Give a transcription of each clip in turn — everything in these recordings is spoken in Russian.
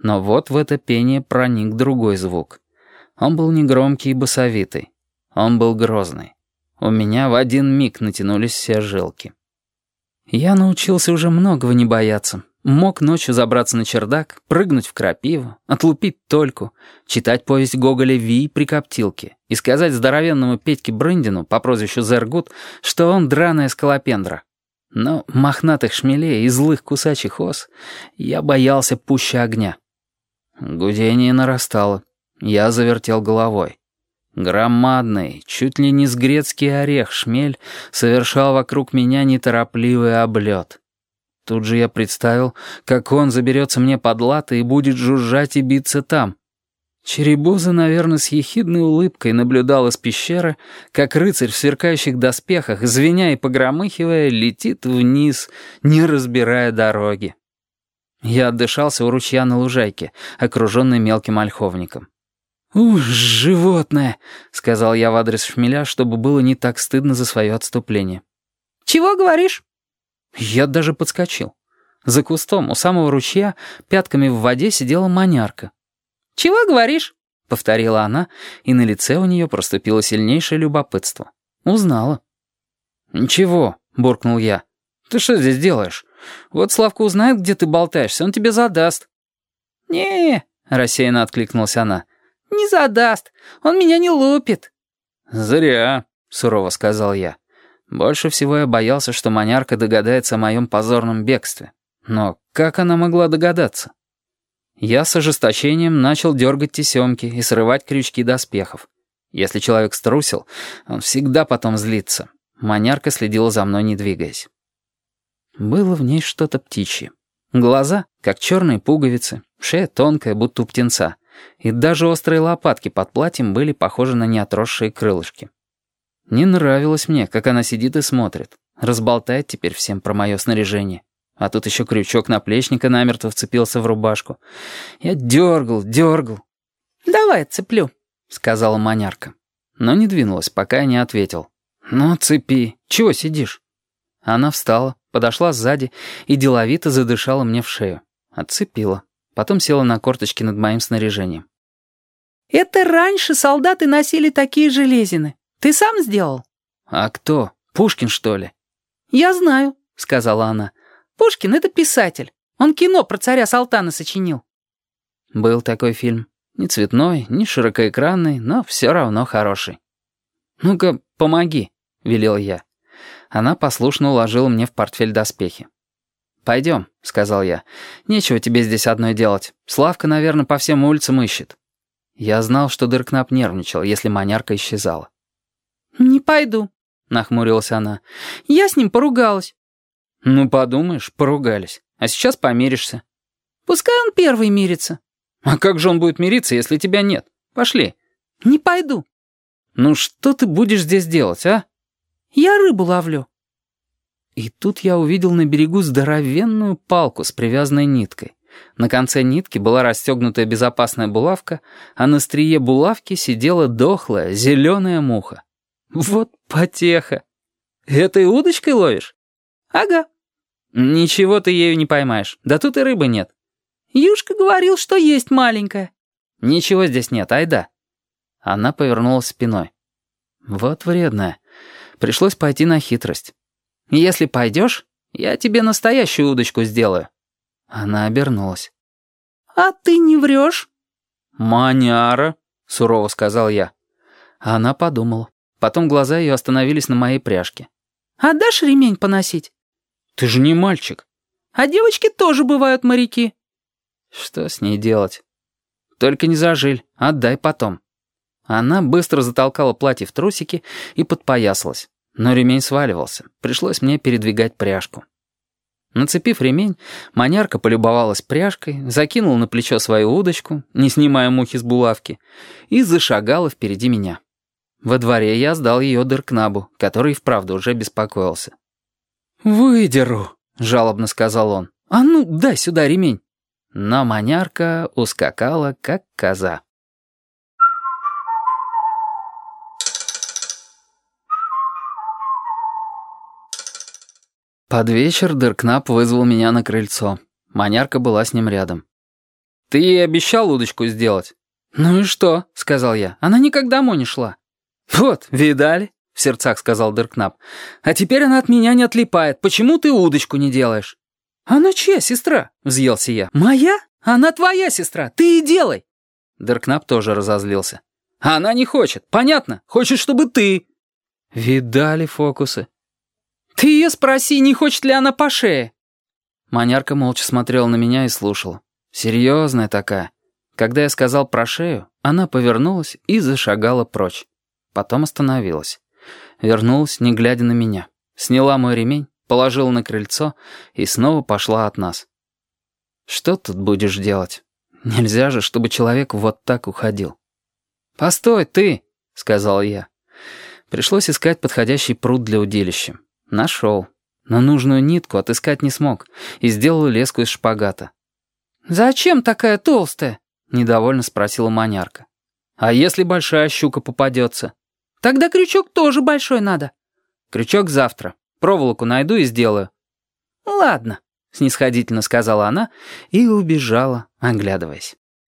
Но вот в это пение проник другой звук. Он был негромкий и басовитый. Он был грозный. У меня в один миг натянулись все жилки. Я научился уже многого не бояться. Мог ночью забраться на чердак, прыгнуть в крапиву, отлупить Тольку, читать повесть Гоголя «Вий» при коптилке и сказать здоровенному Петьке Брындину по прозвищу Зергут, что он драная скалопендра. Но мохнатых шмелей и злых кусачих ос я боялся пуще огня. Гудение нарастало. Я завертел головой. Громадный, чуть ли не с грецкий орех шмель совершал вокруг меня неторопливый облет. Тут же я представил, как он заберется мне под латы и будет жужжать и биться там. Черебуза, наверное, с ехидной улыбкой наблюдал из пещеры, как рыцарь в сверкающих доспехах, звеня и погромыхивая, летит вниз, не разбирая дороги. Я отдышался у ручья на лужайке, окруженной мелким ольховником. «Уж, животное!» — сказал я в адрес шмеля, чтобы было не так стыдно за свое отступление. «Чего говоришь?» Я даже подскочил. За кустом у самого ручья пятками в воде сидела манярка. «Чего говоришь?» — повторила она, и на лице у нее проступило сильнейшее любопытство. Узнала. «Ничего», — буркнул я. «Ты что здесь делаешь? Вот Славка узнает, где ты болтаешься, он тебе задаст». «Не», — рассеянно откликнулась она. «не задаст. Он меня не лупит». «Зря», — сурово сказал я. Больше всего я боялся, что манярка догадается о моем позорном бегстве. Но как она могла догадаться? Я с ожесточением начал дергать тесемки и срывать крючки доспехов. Если человек струсил, он всегда потом злится. Манярка следила за мной, не двигаясь. Было в ней что-то птичье. Глаза, как черные пуговицы, шея тонкая, будто у птенца, и даже острые лопатки под платьем были похожи на неотросшие крылышки. Не нравилось мне, как она сидит и смотрит. Разболтает теперь всем про мое снаряжение. А тут еще крючок наплечника намертво вцепился в рубашку. Я дергал. «Давай цеплю», — сказала манярка. Но не двинулась, пока я не ответил. «Ну, цепи. Чего сидишь?» Она встала, подошла сзади и деловито задышала мне в шею. Отцепила. Потом села на корточки над моим снаряжением. «Это раньше солдаты носили такие железины. Ты сам сделал?» «А кто? Пушкин, что ли?» «Я знаю», — сказала она. «Пушкин — это писатель. Он кино про царя Салтана сочинил». Был такой фильм. Не цветной, не широкоэкранный, но все равно хороший. «Ну-ка, помоги», — велел я. Она послушно уложила мне в портфель доспехи. «Пойдем», — сказал я. «Нечего тебе здесь одной делать. Славка, наверное, по всем улицам ищет». Я знал, что Дыркнап нервничал, если манярка исчезала. «Не пойду», — нахмурилась она. «Я с ним поругалась». «Ну, подумаешь, поругались. А сейчас помиришься». «Пускай он первый мирится». «А как же он будет мириться, если тебя нет? Пошли». «Не пойду». «Ну, что ты будешь здесь делать, а?» «Я рыбу ловлю». И тут я увидел на берегу здоровенную палку с привязанной ниткой. На конце нитки была расстегнутая безопасная булавка, а на стрие булавки сидела дохлая зеленая муха. Вот потеха. Этой удочкой ловишь? «Ага». Ничего ты ею не поймаешь. Да тут и рыбы нет. «Юшка говорил, что есть маленькая». Ничего здесь нет, айда. Она повернулась спиной. Вот вредная. Пришлось пойти на хитрость. Если пойдешь, я тебе настоящую удочку сделаю. Она обернулась. «А ты не врешь?» «Маняра», — сурово сказал я. Она подумала. Потом глаза ее остановились на моей пряжке. «Отдашь ремень поносить?» «Ты же не мальчик». «А девочки тоже бывают моряки». «Что с ней делать?» «Только не зажиль, отдай потом». Она быстро затолкала платье в трусики и подпоясалась. Но ремень сваливался. Пришлось мне передвигать пряжку. Нацепив ремень, манярка полюбовалась пряжкой, закинула на плечо свою удочку, не снимая мухи с булавки, и зашагала впереди меня. Во дворе я сдал ее Дыркнабу, который вправду уже беспокоился. «Выдеру», — жалобно сказал он. «А ну, дай сюда ремень». Но манярка ускакала, как коза. Под вечер Дыркнап вызвал меня на крыльцо. Манярка была с ним рядом. Ты ей обещал удочку сделать?» «Ну и что?» — сказал я. «Она никогда домой не шла». «Вот, видали?» — в сердцах сказал Деркнап. «А теперь она от меня не отлипает. Почему ты удочку не делаешь?» «Она чья сестра?» — взъелся я. «Моя? Она твоя сестра. Ты и делай!» Деркнап тоже разозлился. «А она не хочет. Понятно? Хочет, чтобы ты...» «Видали фокусы?» «Ты ее спроси, не хочет ли она по шее?» Манярка молча смотрела на меня и слушала. Серьезная такая. Когда я сказал про шею, она повернулась и зашагала прочь. Потом остановилась. Вернулась, не глядя на меня. Сняла мой ремень, положила на крыльцо и снова пошла от нас. Что тут будешь делать? Нельзя же, чтобы человек вот так уходил. «Постой, ты!» — сказал я. Пришлось искать подходящий пруд для удилища. Нашел. Но нужную нитку отыскать не смог и сделал леску из шпагата. «Зачем такая толстая?» — недовольно спросила Манярка. «А если большая щука попадется?» «Тогда крючок тоже большой надо». «Крючок завтра. Проволоку найду и сделаю». «Ладно», — снисходительно сказала она и убежала, оглядываясь.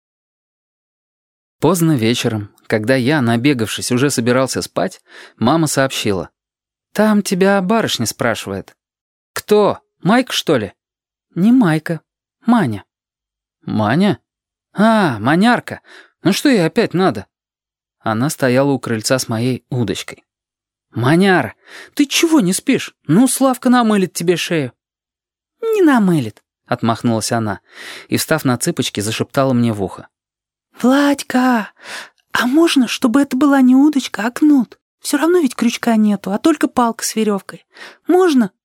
Поздно вечером, когда я, набегавшись, уже собирался спать, мама сообщила. «Там тебя барышня спрашивает». «Кто? Майка, что ли?» «Не Майка. Маня». «Маня? А, Манярка. Ну что ей опять надо?» Она стояла у крыльца с моей удочкой. «Маняра, ты чего не спишь? Ну, Славка намылит тебе шею». «Не намылит», — отмахнулась она и, встав на цыпочки, зашептала мне в ухо. «Владька, а можно, чтобы это была не удочка, а кнут? Все равно ведь крючка нету, а только палка с веревкой. Можно?»